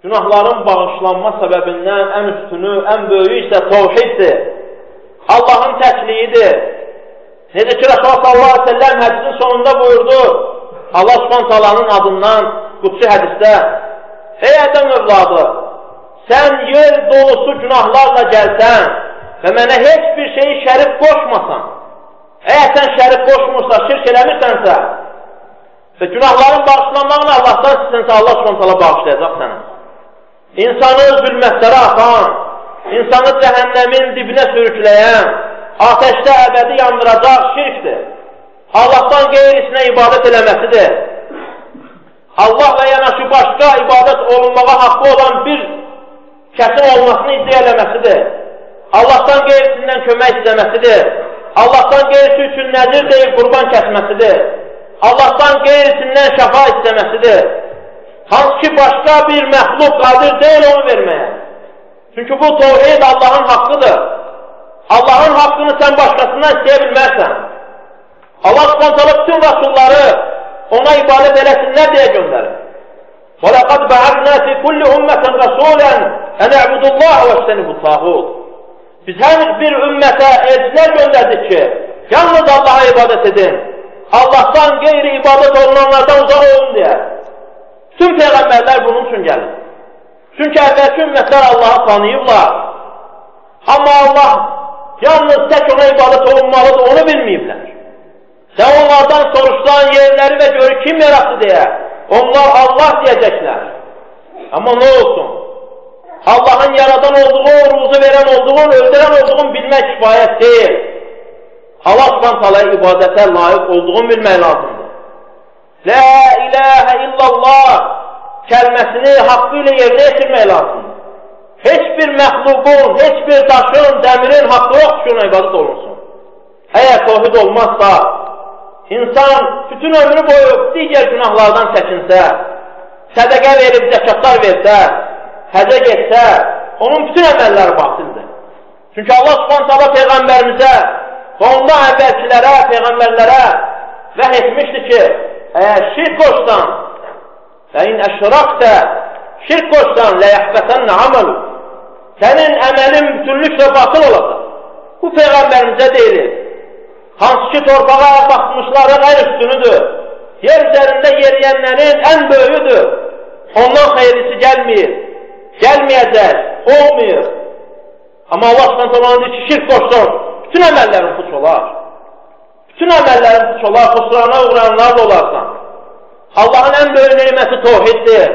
Günahların bağışlanma səbəbindən ən üstünü, ən böyüyü isə təvhiddir. Allahın təkliyidir. Necə ki, Rasulullah sallallahu aleyhi ve sellem hədisin sonunda buyurdu, Allah Subhanahu taalanın adından qudsi hədisdə: Ey Ədəm övladı, sən yer dolusu günahlarla gəlsən və mənə heç bir şeyi şərik qoşmasan, əgər sən şərik qoşmursa, şirk eləmirsənsə və günahların bağışlanmağını Allahdan istəsənsə, Allah Subhanahu taala bağışlayacaq sənə. İnsanı zülmətlərə atan, insanı cəhənnəmin dibinə sürükləyən, ateşdə əbədi yandıracaq şirkdir. Allahdan qeyrisinə ibadət eləməsidir. Allah və yanaşı başqa ibadət olunmağa haqqı olan bir kəsin olmasını iddia eləməsidir. Allahdan qeyrisindən kömək istəməsidir. Allahdan qeyrisi üçün nəzir deyib qurban kəsməsidir. Allahdan qeyrisindən şəfa istəməsidir. Hansı ki, başqa bir məxluq qadir deyil onu verməyə. Çünki bu təvhid Allahın haqqıdır. Allahın haqqını sən başqasından istəyə bilmərsən. Allah Subhanahu bütün rəsulları ona ibadət eləsinlər deyə göndərir. وَلَقَدْ بَعَثْنَا فِي كُلِّ أُمَّةٍ رَسُولًا أَنْ اعْبُدُوا اللَّهَ وَاجْتَنِبُوا الطَّاغُوتَ. Biz hər bir ümmətə elçilər göndərdik ki, yalnız Allah'a ibadət edin. Allahdan qeyri ibadət olunanlardan uzaq olun deyə. Tüm peyğəmbərlər bunun üçün gəlir. Çünki əvvəlki ümmətlər Allah'ı tanıyıblar. Amma Allah yalnız tək ona ibadət olunmalıdır, onu bilməyiblər. Sən onlardan soruşsan yerləri və görü kim yarattı deyə, onlar Allah deyəcəklər. Amma nə olsun? Allah'ın yaradan olduğu, ruzu veren olduğu, öldüren olduğunu bilmək kifayət deyil. Allah Subhanahu taala ibadətə layiq olduğunu bilmək lazımdır. La ilahe illallah kəlməsini haqqı ilə yerinə yetirmək lazımdır. Heç bir məxluqun, heç bir daşın, dəmirin haqqı yoxdur ki, ona ibadət olunsun. Əgər təvhid olmazsa, insan bütün ömrü boyu digər günahlardan çəkinsə, sədəqə verib zəkatlar versə, həcə getsə, onun bütün əməlləri batildir. Çünki Allah Subhanahu taala peyğəmbərimizə və ondan əvvəlkilərə, peyğəmbərlərə vəhy etmişdir ki, əgər şirk qoşsan, fəin əşraqtə, şirk qoşsan, ləyəhbətənnə amalu, sənin əməlin bütünlüklə batıl olacaq. Bu peyğəmbərimizə deyilir. Hansı ki, torpağa baxmışların ən üstünüdür. Yer üzərində yeriyənlərin ən böyüdür. Ondan xeyrisi gəlməyir. Gəlməyəcək, olmuyor. Amma Allah Subhanahu deyir ki, şirk qoşsun, bütün əməllərin puç olar. Bütün əməllərin puç olar, xusrana uğrayanlar da olarsan. Allahın ən böyük neyməti təvhiddir.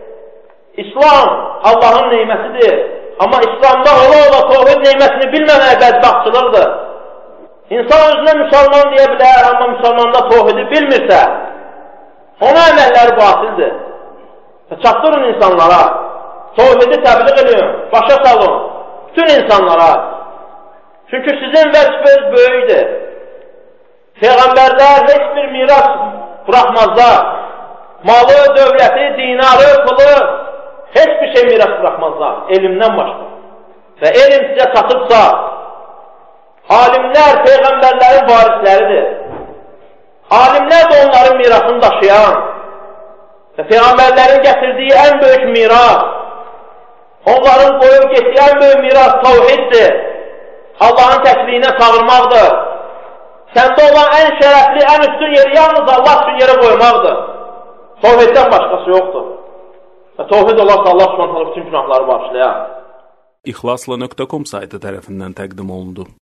İslam Allahın neyməsidir. Amma İslamda ola təvhid neyməsini bilməmək bədbəxtçılıqdır. İnsan özünə müsəlman deyə bilər, amma müsəlmanda təvhidi bilmirsə, ona əməlləri batildir. Çatdırın insanlara. Təvhidi təbliğ edin, başa salın, bütün insanlara. Çünki sizin vəzifəniz böyükdür. Peyğəmbərlər heç bir miras bıraxmazlar. Malı, dövləti, dinarı, pulu, heç bir şey miras bıraxmazlar, elmdən başqa. Və elm sizə çatıbsa, alimlər peyğəmbərlərin varisləridir. Alimlər də onların mirasını daşıyan və peyğəmbərlərin gətirdiyi ən böyük miras, onların qoyub getdiyi ən böyük miras təvhiddir. Allahın təkliyinə çağırmaqdır. Səndə olan ən şərəfli, ən üstün yeri yalnız Allah üçün yerə qoymaqdır. Təvhiddən başqası yoxdur. Və təvhid olarsa Allah Subhanahu bütün günahları bağışlayar. İxlasla.com saytı tərəfindən təqdim olundu.